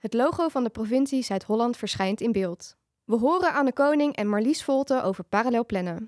Het logo van de provincie Zuid-Holland verschijnt in beeld. We horen Anne Koning en Marlies Volte over parallel plannen.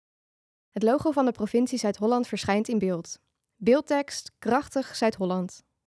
Het logo van de provincie Zuid-Holland verschijnt in beeld. Beeldtekst: krachtig Zuid-Holland.